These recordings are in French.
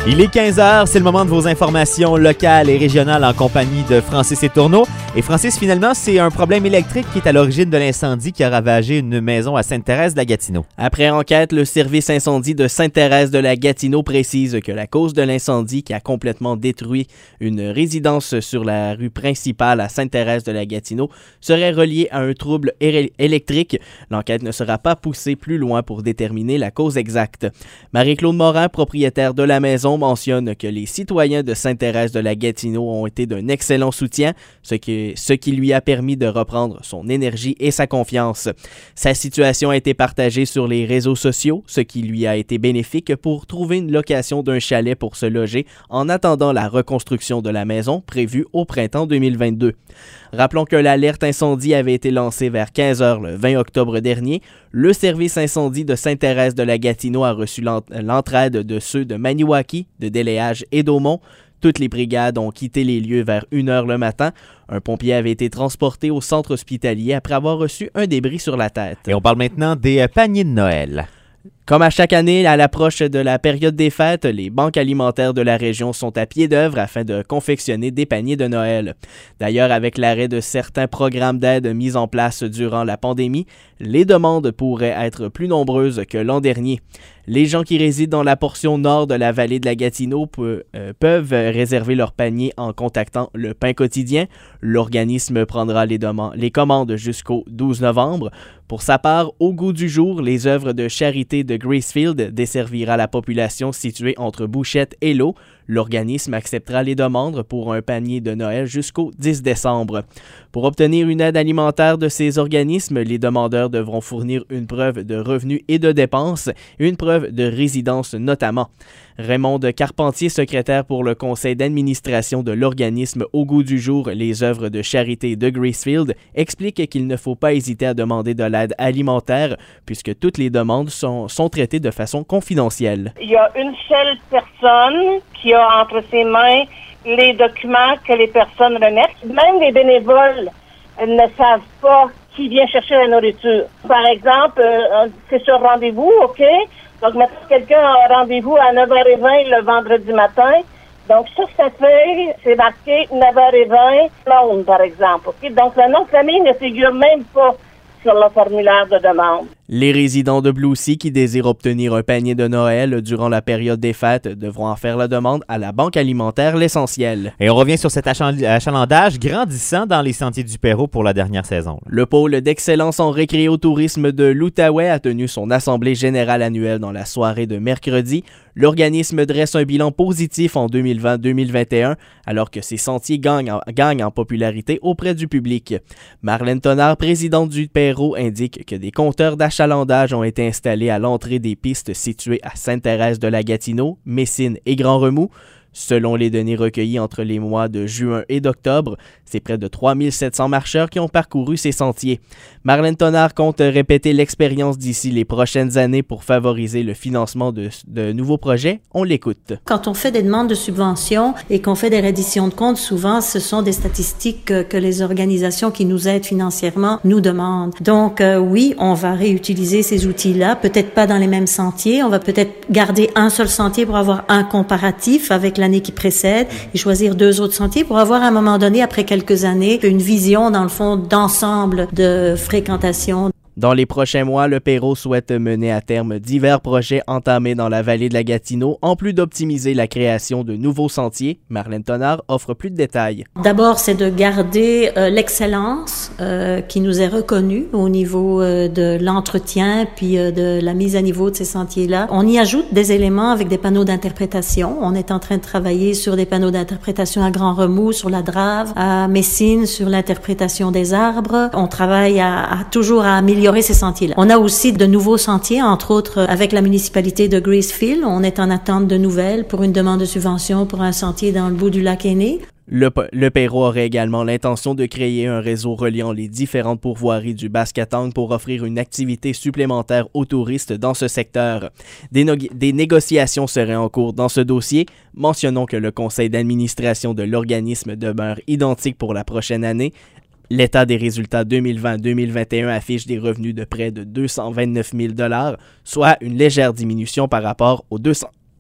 Il est 15h, c'est le moment de vos informations locales et régionales en compagnie de Francis et Tourneau. Et Francis, finalement, c'est un problème électrique qui est à l'origine de l'incendie qui a ravagé une maison à Sainte-Thérèse-de-la-Gatineau. Après enquête, le service incendie de Sainte-Thérèse-de-la-Gatineau précise que la cause de l'incendie qui a complètement détruit une résidence sur la rue principale à Sainte-Thérèse-de-la-Gatineau serait reliée à un trouble électrique. L'enquête ne sera pas poussée plus loin pour déterminer la cause exacte. Marie-Claude Morin, propriétaire de la maison, mentionne que les citoyens de Sainte-Thérèse-de-la-Gatineau ont été d'un excellent soutien, ce qui lui a permis de reprendre son énergie et sa confiance. Sa situation a été partagée sur les réseaux sociaux, ce qui lui a été bénéfique pour trouver une location d'un chalet pour se loger en attendant la reconstruction de la maison prévue au printemps 2022. Rappelons que l'alerte incendie avait été lancée vers 15h le 20 octobre dernier. Le service incendie de Sainte-Thérèse-de-la-Gatineau a reçu l'entraide de ceux de Maniwaki, de Déléage et d'Aumont. Toutes les brigades ont quitté les lieux vers 1h le matin. Un pompier avait été transporté au centre hospitalier après avoir reçu un débris sur la tête. Et on parle maintenant des paniers de Noël. Comme à chaque année, à l'approche de la période des fêtes, les banques alimentaires de la région sont à pied d'œuvre afin de confectionner des paniers de Noël. D'ailleurs, avec l'arrêt de certains programmes d'aide mis en place durant la pandémie, les demandes pourraient être plus nombreuses que l'an dernier. Les gens qui résident dans la portion nord de la vallée de la Gatineau peuvent réserver leur panier en contactant le Pain quotidien. L'organisme prendra les commandes jusqu'au 12 novembre. Pour sa part, au goût du jour, les œuvres de charité de Gracefield desservira la population située entre Bouchette et L'Eau. L'organisme acceptera les demandes pour un panier de Noël jusqu'au 10 décembre. Pour obtenir une aide alimentaire de ces organismes, les demandeurs devront fournir une preuve de revenus et de dépenses, une preuve de résidence notamment. Raymond Carpentier, secrétaire pour le conseil d'administration de l'organisme Au goût du jour, les œuvres de charité de Gracefield, explique qu'il ne faut pas hésiter à demander de l'aide alimentaire puisque toutes les demandes sont traitées de façon confidentielle. Il y a une seule personne qui a entre ses mains les documents que les personnes remettent. Même les bénévoles ne savent pas qui vient chercher la nourriture. Par exemple, c'est sur rendez-vous, OK? Donc, maintenant, quelqu'un a un rendez-vous à 9h20 le vendredi matin. Donc, ça fait, c'est marqué 9h20, Londres, par exemple, OK? Donc, le nom de famille ne figure même pas sur le formulaire de demande. Les résidents de Blue Sea qui désirent obtenir un panier de Noël durant la période des fêtes devront en faire la demande à la Banque alimentaire L'Essentiel. Et on revient sur cet achalandage grandissant dans les sentiers du Perrot pour la dernière saison. Le pôle d'excellence en récréotourisme de l'Outaouais a tenu son assemblée générale annuelle dans la soirée de mercredi. L'organisme dresse un bilan positif en 2020-2021 alors que ces sentiers gagnent en popularité auprès du public. Marlène Tonard, présidente du Perrot, indique que des compteurs d'achalandage ont été installés à l'entrée des pistes situées à Sainte-Thérèse-de-la-Gatineau, Messine et Grand-Remous. Selon les données recueillies entre les mois de juin et d'octobre, c'est près de 3700 marcheurs qui ont parcouru ces sentiers. Marlène Tonard compte répéter l'expérience d'ici les prochaines années pour favoriser le financement de nouveaux projets. On l'écoute. Quand on fait des demandes de subventions et qu'on fait des redditions de comptes, souvent ce sont des statistiques que les organisations qui nous aident financièrement nous demandent. Donc oui, on va réutiliser ces outils-là, peut-être pas dans les mêmes sentiers. On va peut-être garder un seul sentier pour avoir un comparatif avec l'année qui précède et choisir 2 autres sentiers pour avoir à un moment donné, après quelques années, une vision dans le fond d'ensemble de fréquentation. Dans les prochains mois, le Perrot souhaite mener à terme divers projets entamés dans la vallée de la Gatineau, en plus d'optimiser la création de nouveaux sentiers. Marlène Tonard offre plus de détails. D'abord, c'est de garder l'excellence qui nous est reconnue au niveau de l'entretien puis de la mise à niveau de ces sentiers-là. On y ajoute des éléments avec des panneaux d'interprétation. On est en train de travailler sur des panneaux d'interprétation à Grand-Remous, sur la Drave, à Messine, sur l'interprétation des arbres. On travaille toujours à améliorer ces sentiers-là. On a aussi de nouveaux sentiers, entre autres avec la municipalité de Gracefield. On est en attente de nouvelles pour une demande de subvention pour un sentier dans le bout du lac Aîné. Le Perrot aurait également l'intention de créer un réseau reliant les différentes pourvoiries du Baskatang pour offrir une activité supplémentaire aux touristes dans ce secteur. Des négociations seraient en cours dans ce dossier. Mentionnons que le conseil d'administration de l'organisme demeure identique pour la prochaine année. L'état des résultats 2020-2021 affiche des revenus de près de 229 000 $, soit une légère diminution par rapport aux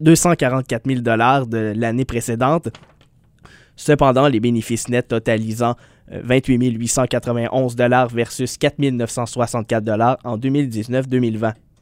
244 000 $ de l'année précédente. Cependant, les bénéfices nets totalisant 28 891 $ versus 4 964 $ en 2019-2020.